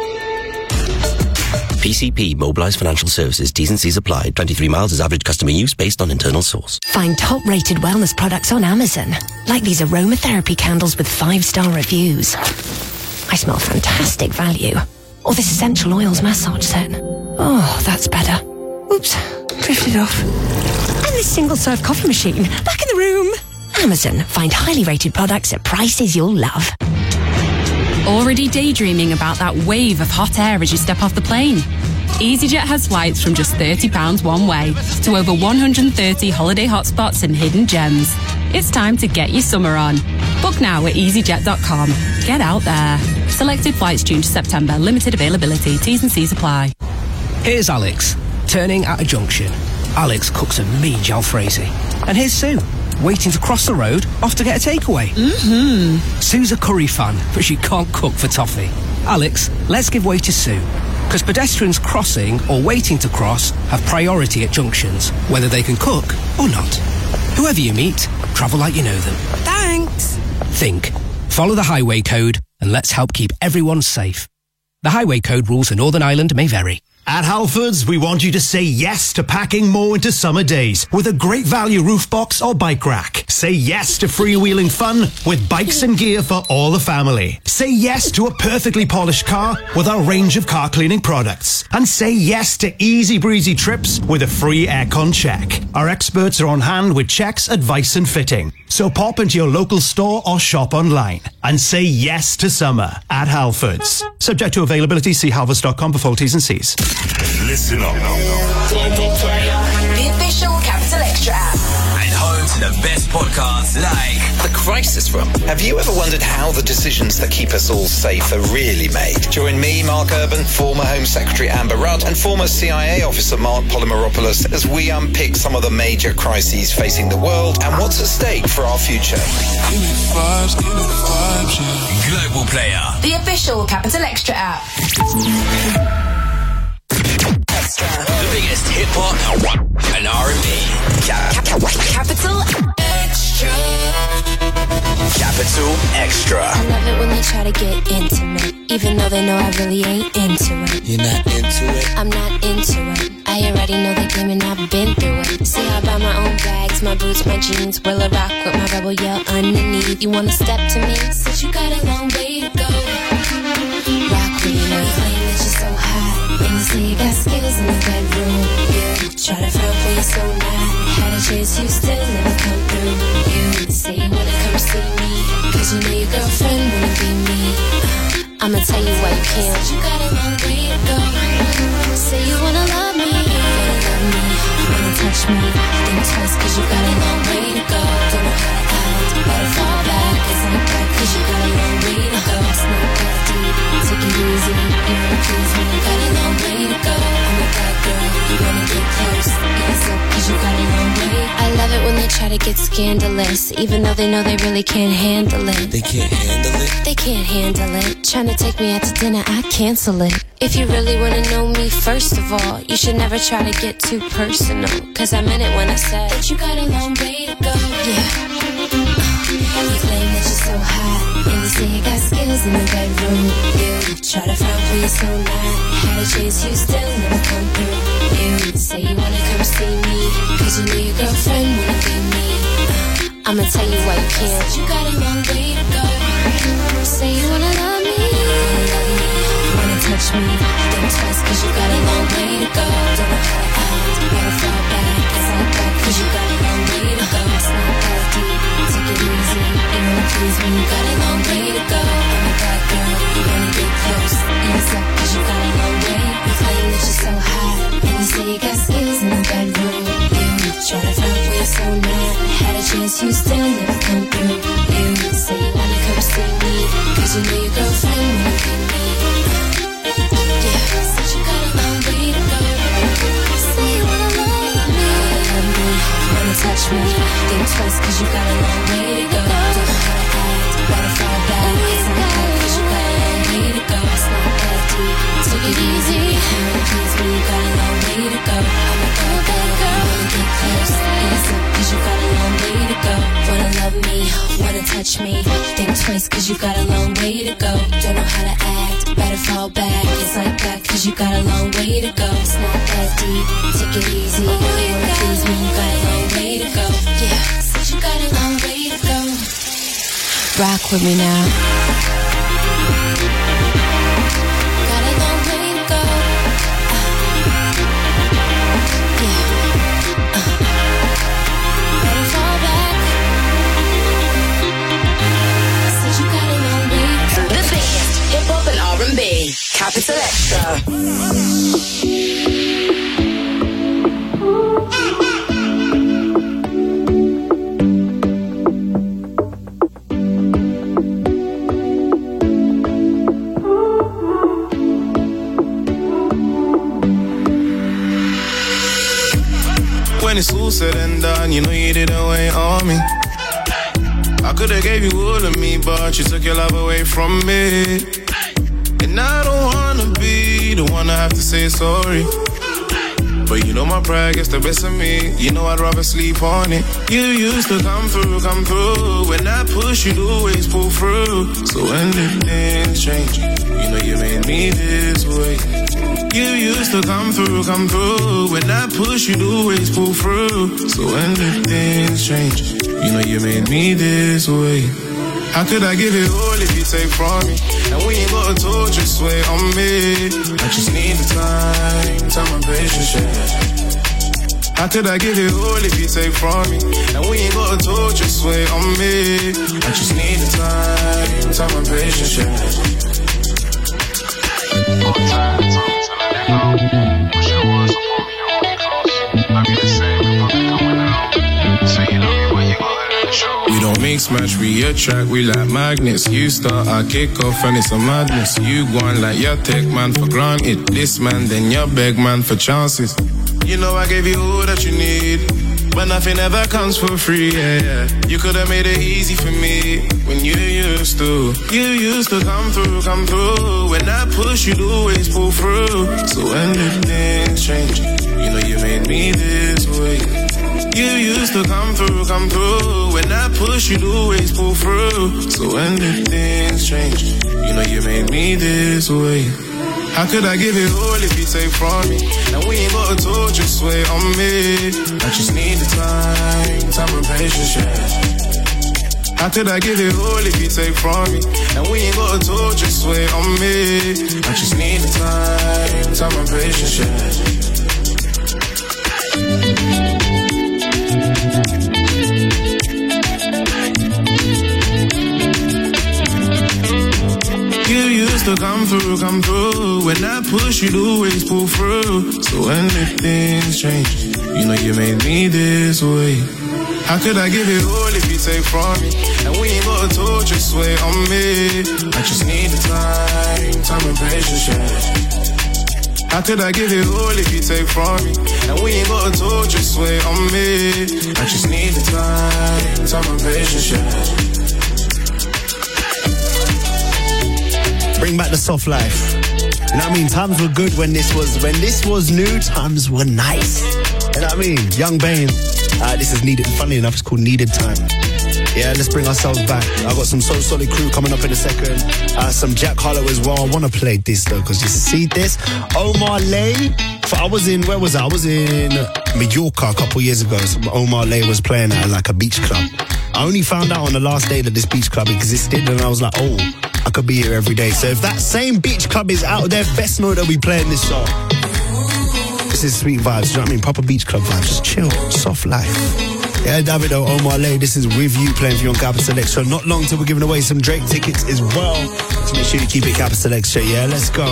P C P, Mobilised Financial Services, T's and C's applied. twenty-three miles is average customer use based on internal source. Find top-rated wellness products on Amazon, like these aromatherapy candles with five-star reviews. I smell fantastic value. Or this essential oils massage set. Oh, that's better. Oops, drifted off. And this single-serve coffee machine, back in the room. Amazon, find highly rated products at prices you'll love. Already daydreaming about that wave of hot air as you step off the plane? EasyJet has flights from just thirty pounds one way to over one hundred thirty holiday hotspots and hidden gems. It's time to get your summer on. Book now at easy jet dot com. Get out there. Selected flights June to September. Limited availability. T's and C's apply. Here's Alex, turning at a junction. Alex cooks a mean jalfrezi. And here's Sue, waiting to cross the road, off to get a takeaway. Mm-hmm. Sue's a curry fan, but she can't cook for toffee. Alex, let's give way to Sue. Because pedestrians crossing or waiting to cross have priority at junctions, whether they can cook or not. Whoever you meet, travel like you know them. Thanks. Think. Follow the highway code and let's help keep everyone safe. The highway code rules for Northern Ireland may vary. At Halfords, we want you to say yes to packing more into summer days with a great value roof box or bike rack. Say yes to freewheeling fun with bikes and gear for all the family. Say yes to a perfectly polished car with our range of car cleaning products. And say yes to easy breezy trips with a free aircon check. Our experts are on hand with checks, advice and fitting. So pop into your local store or shop online and say yes to summer at Halfords. Subject to availability, see halfords dot com for full T's and C's. Listen up. The official Capital Extra app. And home to the best podcasts like The Crisis Room. Have you ever wondered how the decisions that keep us all safe are really made? Join me, Mark Urban, former Home Secretary Amber Rudd, and former C I A officer Mark Polymeropoulos as we unpick some of the major crises facing the world and what's at stake for our future. Give me vibes, give me vibes, yeah. Global Player. The official Capital Extra app. The biggest hip hop and R and B. Capital Extra. Capital Extra. I love it when they try to get intimate, even though they know I really ain't into it. You're not into it? I'm not into it. I already know the game and I've been through it. See, I buy my own bags, my boots, my jeans. Will I rock with my rebel yell underneath? You wanna step to me? Since you got a long way to go. Rock with me, now you claim that you're so hot. And you say you got skills in the bedroom. You try to front but you're so not. Had a chance, you still never come through. You say you wanna come see me, cause you know your girlfriend wanna be me. uh, I'ma tell you why you can't. You got a long way to go. Say you wanna love me, wanna love me, wanna touch me. Think twice cause you got a long way to go. Don't know how to act, better fall back. It's not back cause you got a long way to go. It's not that deep, take it easy. You wanna please me, you got a long way to go. I'm a bad girl, you wanna get close. Ease up cause you got a long way. I love it when they try to get scandalous, even though they know they really can't handle it. They can't handle it? They can't handle it. Trying to take me out to dinner, I cancel it. If you really wanna know me, first of all, you should never try to get too personal. Cause I meant it when I said that you got a long way to go. Yeah. You claim that you're so hot, and you say you got skills in the bedroom. You try to front but you're so not. Had a chance, you still never come through. You say you wanna come see me, cause you know your girlfriend wanna be me. uh, I'ma tell you why you can't. You got a long way to go. Say you wanna love me, wanna love me, wanna touch me. Think twice cause you got a long way to go. Don't know how to act, better fall back. It's not back cause you got a long way to go. It's not that deep, take it easy. You wanna please me, you got a long way to go. I'm a bad girl, you wanna get close. Ease up cause you got a long way. You claim that you're so hot, and you say you got skills in the bedroom. You try to front but you're so not. Had a chance, you still never come through. You say you wanna come see me, cause you know your girlfriend wanna be me. Yeah, said you got a long way to go. Say you wanna love me, wanna love me, wanna touch touch me. Think twice cause you got a long way to go. Don't know how to act, better fall back. It's not bad cause you got a long way to go. It's not that deep, take it easy. You wanna please me, you got a long way to go. I'm a girl, girl, girl, wanna get close. Hands up cause you got a long way to go. Wanna love me, wanna touch me. Think twice cause you got a long way to go. Don't know how to act, better fall back. It's like that cause you got a long way to go. It's not that deep, take it easy. You wanna please me, you got a long way to go. Yeah, said you got a long way to go. Rock with me now. Got a long way to go. Uh, yeah. Uh, better fall back. Said you got a long way to go. The biggest hip hop and R and B. Capital Extra. When it's all said and done, you know you didn't wait on me. I could've gave you all of me, but you took your love away from me. And I don't wanna be the one to have to say sorry. But you know my pride gets the best of me. You know I'd rather sleep on it. You used to come through, come through. When I push, you'd always pull through. So when did things change? You know you made me this way. You used to come through, come through. When I push, you'd always pull through. So when did things change? You know you made me this way. How could I give it all if you take from me? And we ain't got a torture sway on me. I just need the time, time and patience, yeah. How could I give it all if you take from me? And we ain't got a torture sway on me. I just need the time, time and patience, yeah. All the time, time, time, let go. Push your words up on me, you hold me close. I be the same, we probably going out. Say you love me, but you gon' let it show. We don't mix match, we attract, we like magnets. You start, I kick off, and it's a madness. You go on like your tech man for granted. This man, then your beg man for chances. You know I gave you all that you need, but nothing ever comes for free, yeah, yeah. You could've made it easy for me when you used to. You used to come through, come through. When I push, you'd always pull through. So when did things change? You know you made me this way. You used to come through, come through. When I push, you'd always pull through. So when did things change? You know you made me this way. How could I give it all if you take from me? And we ain't got a torture sway on me. I just need the time, time and patience, yeah. How could I give it all if you take from me? And we ain't got a torture sway on me. I just need the time, time and patience, yeah. You used to come through, come through. When I push, you'd always pull through. So when did things change? You know you made me this way. How could I give it all if you take from me? And we ain't got a torture sway on me. I just need the time, time and patience, yeah. How could I give it all if you take from me? And we ain't got a torture sway on me. I just need the time, time and patience, yeah. Bring back the soft life. You know what I mean? Times were good when this was when this was new. Times were nice. You know what I mean? Young Bane. Uh, this is needed. Funny enough, it's called Needed Time. Yeah, let's bring ourselves back. I got some So Solid Crew coming up in a second. Uh, some Jack Harlow as well. I want to play this though, because you see this. Omar Lay. I was in, where was I? I was in Mallorca a couple years ago. So Omar Lay was playing at like a beach club. I only found out on the last day that this beach club existed, and I was like, oh, I could be here every day. So if that same beach club is out there, best know that we playing this song. This is sweet vibes, you know what I mean? Proper beach club vibes, just chill, soft life. Yeah, Davido, Omar Lay, this is With You, playing for you on Capital Extra. Not long till we're giving away some Drake tickets as well. So make sure you keep it Capital Extra, yeah? Let's go.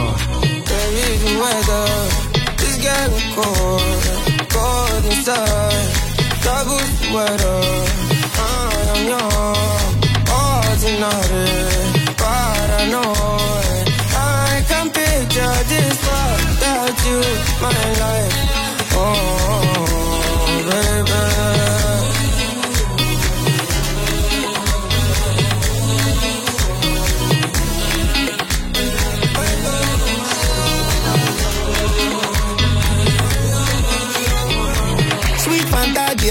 This girl is cold, cold inside. Double sweater, I am young, ordinary, paranoid. I can picture this world without you, my life. Oh, baby.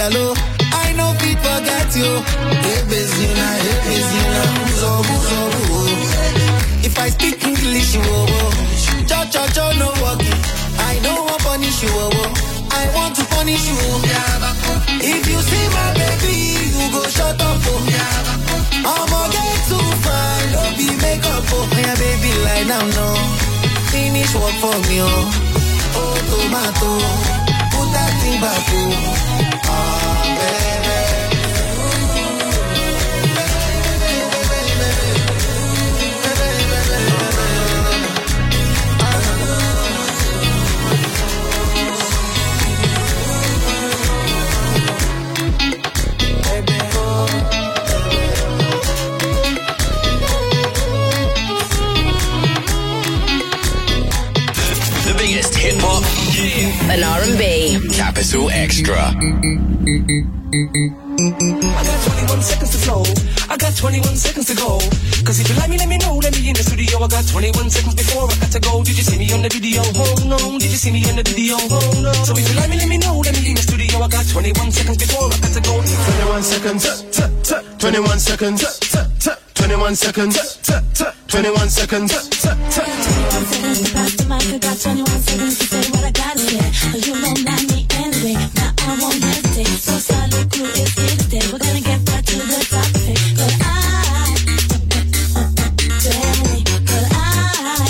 hello. I know people forget you. Hey, busy now, hey, busy now. So, so, if I speak English, you oh, cho, cho, cho, no walking. I don't want to punish you, oh, I want to punish you. If you see my baby, you go shut up, oh. I'ma get too fine, don't be makeup, oh. My baby, lie down, no. Finish work for me, oh. Oh, tomato, put that thing back, oh. Ah, baby. Hip hop, yeah, and R and B. Capital Extra. I got twenty-one seconds to flow. I got twenty-one seconds to go. Cause if you like me, let me know. Let me in the studio. I got twenty-one seconds before I got to go. Did you see me on the video? Oh no. Did you see me on the video? Oh no. So if you like me, let me know. Let me in the studio. I got twenty-one seconds before I got to go. twenty-one seconds. twenty-one seconds. twenty-one seconds. twenty-one seconds. twenty-one seconds to pass the mic. I got twenty-one seconds to say what I gotta say. Cause you don't like me anyway. Now I won't hesitate. So solid crew is here today. We're gonna get back to the topic. But I, tell me, but I,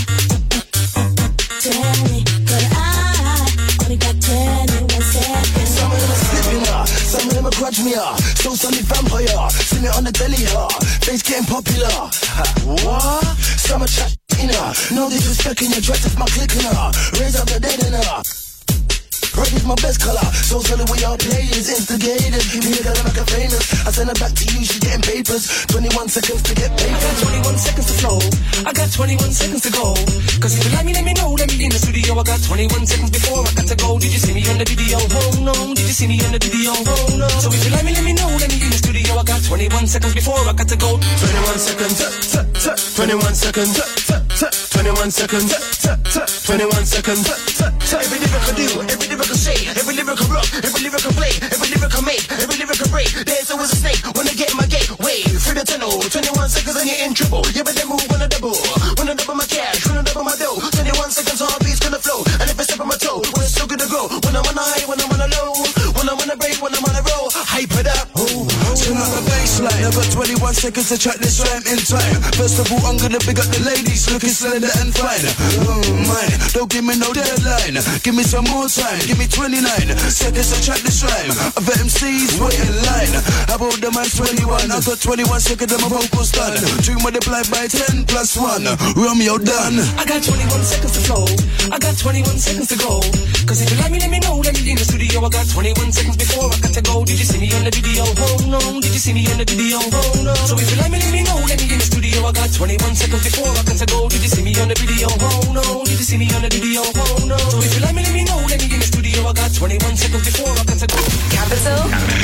tell me, but I only got twenty-one seconds. Some of them are slipping up, some of them are grudge me up. So sunny vampire, seen it on the telly, uh. Face getting popular. What? Some are chat in her. No disrespect in your dress if my click in her. Raise up the dead in her. Red is my best color. So solid we all players, instigators. Give me a girl like a famous. I send her back to you, she getting papers. twenty-one seconds to get paid. I got twenty-one seconds to flow. I got twenty-one seconds to go. Cause if you like me, let me know. Let me in the studio. I got twenty-one seconds before I got to go. Did you see me on the video? Oh no. Did you see me on the video? Oh no. So if you like me, let me know. Let me in the studio. I got twenty-one seconds before I got to go. twenty-one seconds. twenty-one seconds. twenty-one seconds. twenty-one seconds. Every lyric I do, every lyric I say, every lyric I rock, every lyric I play, every lyric I make, every lyric I break. There's always a snake when I get in my gate. Wait, through the tunnel, twenty-one seconds and you're in trouble. Yeah, but then move when I double, when I double my cash, when I double my dough. twenty-one seconds, heartbeat's gonna flow, and if I step on my toe, we're still gonna grow. When I'm on a high, when I'm on a low, when I'm on a break, when I'm on a roll, hype it up. Oh, turn up the baseline. Never twenty-one seconds to track this rhyme in time. First of all, I'm gonna big up the ladies, looking slender and fine. Oh, mine, don't give me no deadline. Give me some more time, give me twenty-nine seconds to track this rhyme. I've M Cs wait in line. How about the man's twenty-one? I've got twenty-one seconds and my vocals done. Two multiplied by ten plus one. Romeo done. I got twenty-one seconds to flow. I got twenty-one seconds to go. Cause if you like me, let me know. Let me in the studio. I got twenty-one seconds before I got to go. Did you see me on the video? Oh no. Did you see me on the video? Oh no. So if you like me, let me know. Let me in the studio. I got twenty-one seconds before I got to go. Did you see me on the video? Oh no. Did you see me on the video? Oh no. So if you like me, let me know. Let me in the studio. I got twenty-one seconds before I got to go. Capital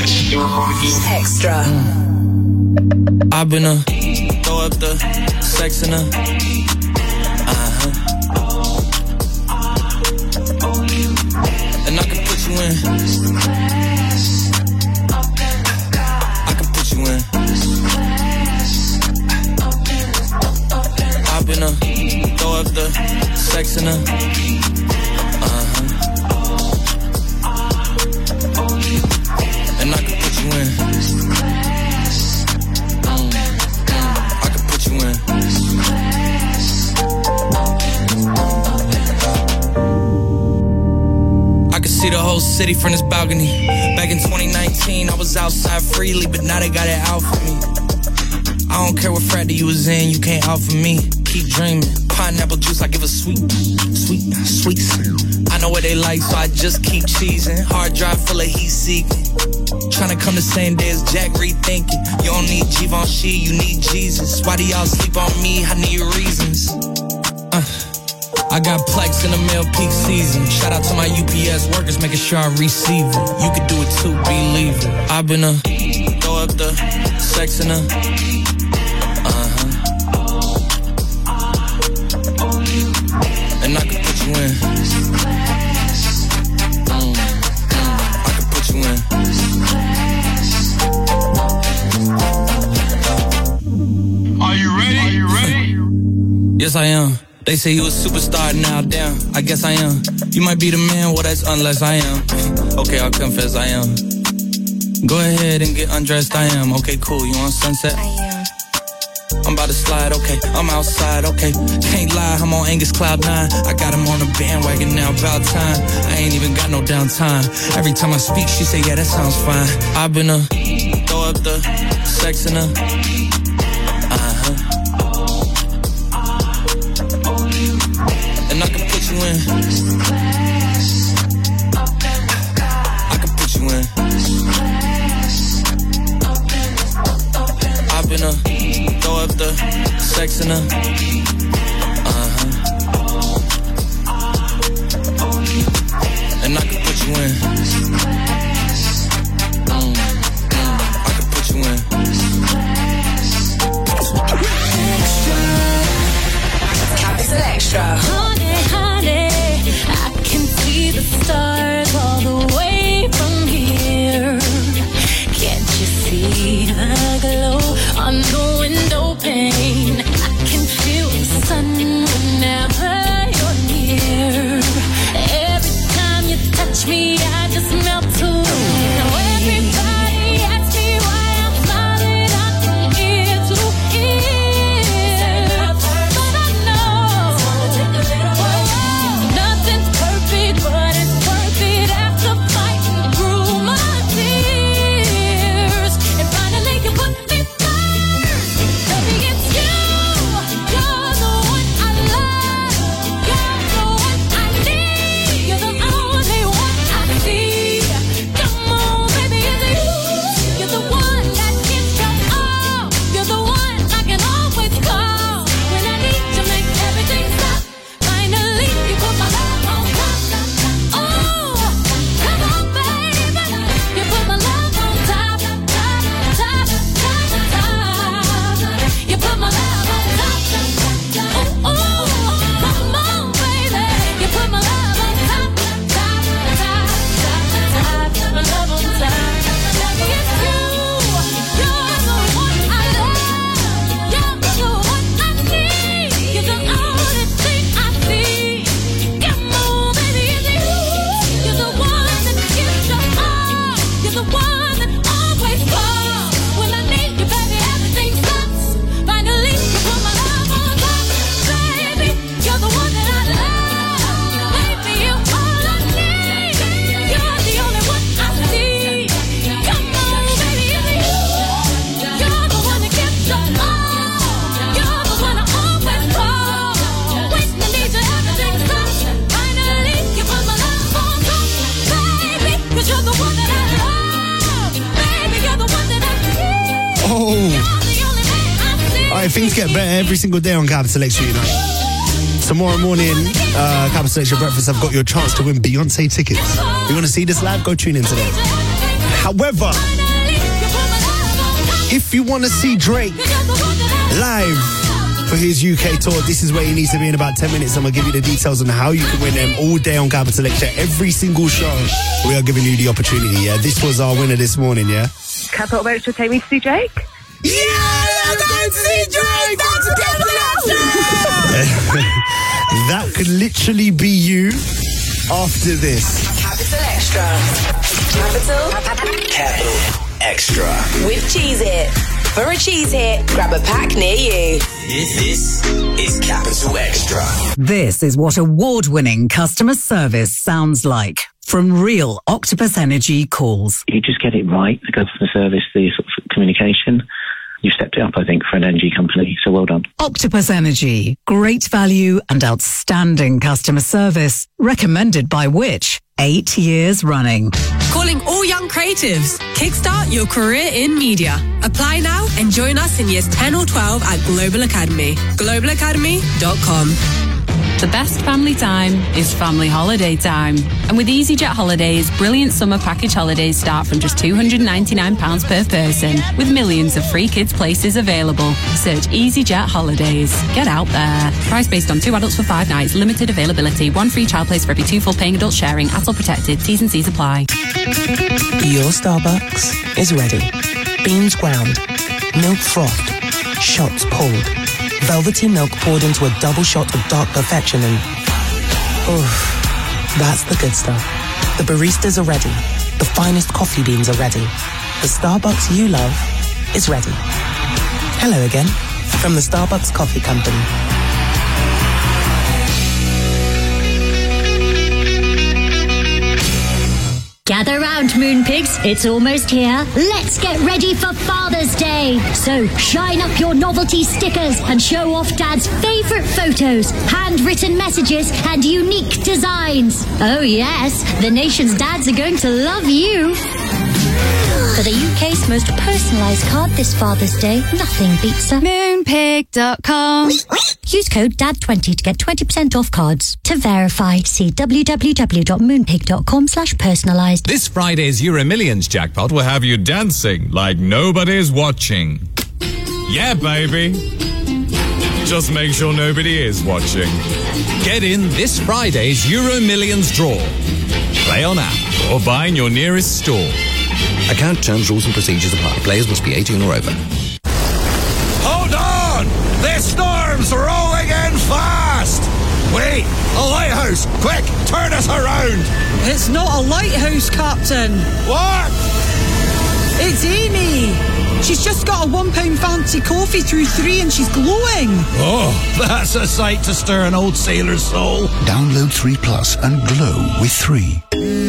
Extra. I've been a throw up the sex in a uh-huh. And I can put you in. I can put you in. I've been a throw up the sex in a uh-huh. And I can put you in. I can put you in. I can see the whole city from this balcony. Back in twenty nineteen, I was outside freely, but now they got it out for me. I don't care what frat you was in, you can't out for me. Keep dreaming. Pineapple juice, I give a sweet, sweet, sweet. I know what they like, so I just keep cheesing. Hard drive full of heat seeking. Tryna come the same day as Jack rethinking. You don't need Givenchy, you need Jesus. Why do y'all sleep on me? I need reasons. Uh, I got Plex in the mail peak season. Shout out to my U P S workers, making sure I receive it. You can do it too, believe it. I've been a throw up the sex in a uh-huh. And I can put you in. Mm. I can put you in. Yes, I am. They say you a superstar now, damn. I guess I am. You might be the man, well, that's unless I am. Okay, I'll confess I am. Go ahead and get undressed, I am. Okay, cool, you on Sunset? I am. I'm about to slide, okay. I'm outside, okay. Can't lie, I'm on Angus Cloud nine. I got him on the bandwagon now, about time. I ain't even got no downtime. Every time I speak, she say, yeah, that sounds fine. I've been a throw up the sex in her. Uh-huh. And I can put you in. I can put you in. I've been a throw up the sex in her. Uh-huh. And I can put you in. Mm, mm, I can put you in. Capital Extra. Honey, honey, I can see the stars all the way from here. Can't you see the glow on the window pane? I can feel the sun whenever you're near. Every time you touch me, I just melt away. Now everybody asks me why I'm smiling up from ear to ear, but I know nothing's perfect, but it's worth it after fighting through my tears. And finally you put me first. Baby, it's you. You're the one I love. You're the one I need. You're the only one I see. Come on, baby, it's you. You're the one that gives your all. You're the one I can always call when I need to make everything stop. Finally, you put my love on top. Oh, come on, baby. You put my love on top, top, top, top, top. You put my love on top. Oh, oh, come on, baby. You put my love on top, top, top, top, top. My love on top. Baby, it's you. You're the one I love. You're the one I need. You're the only thing I see. Come on, baby, it's you. You're the one that gives your all. You're the one that always calls when I need you, baby. Everything stops. Finally, you put my love on top, baby. You're the one that I love. Baby, you're all I need. You're the only one I see. Come on, baby, it's you. You're the one that gives your all. You're the one I always call. When I need you, everything stops. Finally, you put my love on top, baby. 'Cause you're the one that I love. Baby, you're the one that I need. Oh. All right, things get better every single day on Capital Extra, you know. Tomorrow morning, uh, Capital Extra Breakfast, I've got your chance to win Beyonce tickets. You want to see this live? Go tune in today. However, if you want to see Drake live for his U K tour, this is where he needs to be in about ten minutes. I'm going to give you the details on how you can win them all day on Capital Extra. Every single show, we are giving you the opportunity, yeah? This was our winner this morning, yeah? Capital Extra take me to see Drake? Yeah, I'm going to see Drake! That's That could literally be you after this. Capital Extra. Capital. Capital Extra. With Cheese It. For a cheese hit, grab a pack near you. This, this is Capital Extra. This is what award-winning customer service sounds like from real Octopus Energy calls. You just get it right, the customer service, the sort of communication. You've stepped it up, I think, for an energy company, so well done. Octopus Energy. Great value and outstanding customer service. Recommended by which? Eight years running. Calling all young creatives. Kickstart your career in media. Apply now and join us in years ten or twelve at Global Academy. global academy dot com. The best family time is family holiday time. And with EasyJet Holidays, brilliant summer package holidays start from just two hundred ninety-nine pounds per person, with millions of free kids places available. Search EasyJet Holidays. Get out there. Price based on two adults for five nights, limited availability, one free child place for every two full paying adults sharing, A T L protected, T's and C's apply. Your Starbucks is ready. Beans ground, milk frothed, shots pulled. velvety milk poured into a double shot of dark perfection and... Oof, that's the good stuff. The baristas are ready. The finest coffee beans are ready. The Starbucks you love is ready. Hello again, from the Starbucks Coffee Company. Gather round, Moon Pigs. It's almost here. Let's get ready for Father's Day. So shine up your novelty stickers and show off Dad's favourite photos, handwritten messages and unique designs. Oh yes, the nation's dads are going to love you. For the U K's most personalised card this Father's Day, nothing beats a moonpig dot com. Use code D A D twenty to get twenty percent off cards. To verify, see w w w dot moonpig dot com slash personalised. This Friday's Euro Millions jackpot will have you dancing like nobody's watching. Yeah, baby. Just make sure nobody is watching. Get in this Friday's Euro Millions draw. Play on app or buy in your nearest store. Account terms, rules and procedures apply. Players must be eighteen or over. Hold on! This storm's rolling in fast! Wait, a lighthouse! Quick, turn us around! It's not a lighthouse, Captain. What? It's Amy. She's just got a one pound fancy coffee through three and she's glowing. Oh, that's a sight to stir an old sailor's soul. Download three Plus and glow with three.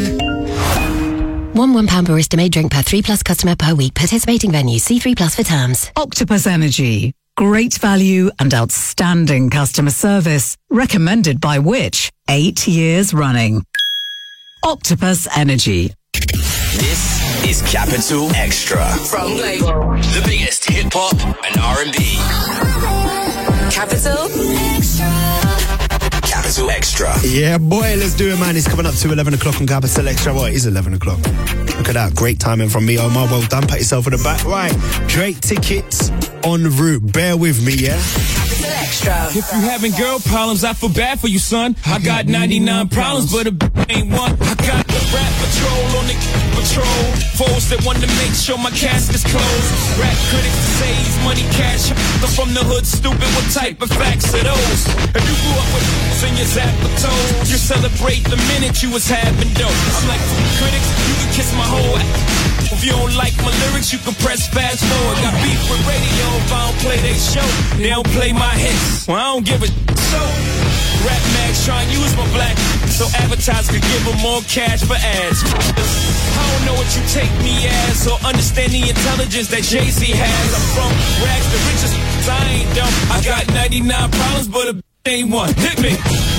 One one pound barista made drink per three plus customer per week. Participating venues. See three plus for terms. Octopus Energy. Great value and outstanding customer service. Recommended by Which? Eight years running. Octopus Energy. This is Capital Extra from Global, the biggest hip hop and R and B. Capital Extra. Capital Extra. Yeah, boy, let's do it, man. It's coming up to eleven o'clock on Capital Extra. Well, it is eleven o'clock. Look at that. Great timing from me, Omar. Well done. Pat yourself on the back. Right. Drake tickets en route. Bear with me, yeah? Capital Extra. If you having girl problems, I feel bad for you, son. I got ninety-nine problems, but a b- ain't one. I got the rap patrol on the patrol. Foes that want to make sure my casket's closed. Rap critics say he's money cash. I'm from the hood, stupid. What type of facts are those? If you grew up with in your zapper toes, you celebrate the minute you was having dope. I'm like, critics, you can kiss my whole ass. If you don't like my lyrics, you can press fast forward. Got beef with radio if I don't play they show. They don't play my hits. Well, I don't give a so. Rap mags try and use my black so advertisers could give them more cash for ads. I don't know what you take me as or understand the intelligence that Jay-Z has. I'm from rags to riches, I ain't dumb. I got ninety-nine problems, but a ain't one. Hit me.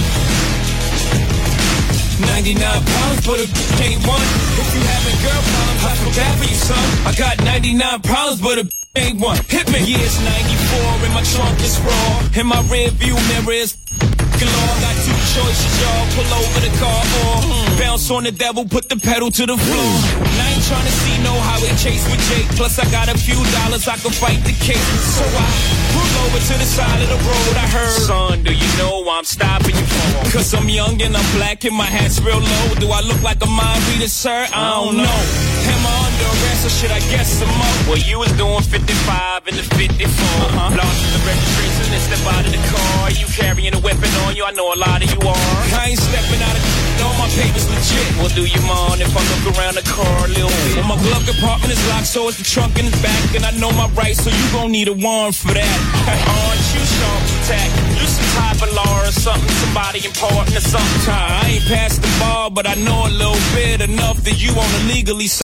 ninety-nine problems, but a ain't one. If you having girl problems, I feel bad for you, son. I got ninety-nine problems, but a ain't one. Hit me. Yeah, it's ninety-four and my trunk is raw. And my rear view mirror is galore. Got two choices, y'all. Pull over the car or mm, bounce on the devil, put the pedal to the floor. And I ain't trying to see no highway chase with Jake. Plus I got a few dollars, I can fight the case. So I pull over to the side of the road. I heard, son, do you know I'm stopping you for? Cause I'm young and I'm black and my hat's real low. Do I look like a mind reader, sir? I don't know. Am I under arrest or should I guess some more? Well, you was doing fifty-five in the fifty-four. Uh-huh. Lost the registration and step out of the car. You carrying a weapon on you? I know a lot of you are. I ain't stepping out of all my papers legit. Well, do you mind if I look around the car a little bit? Well, my glove compartment is locked, so it's the trunk in the back. And I know my rights, so you gon' need a warrant for that. Aren't you sharp attack? You some type of law or something, somebody important or something. I ain't past the bar, but I know a little bit enough that you wanna legally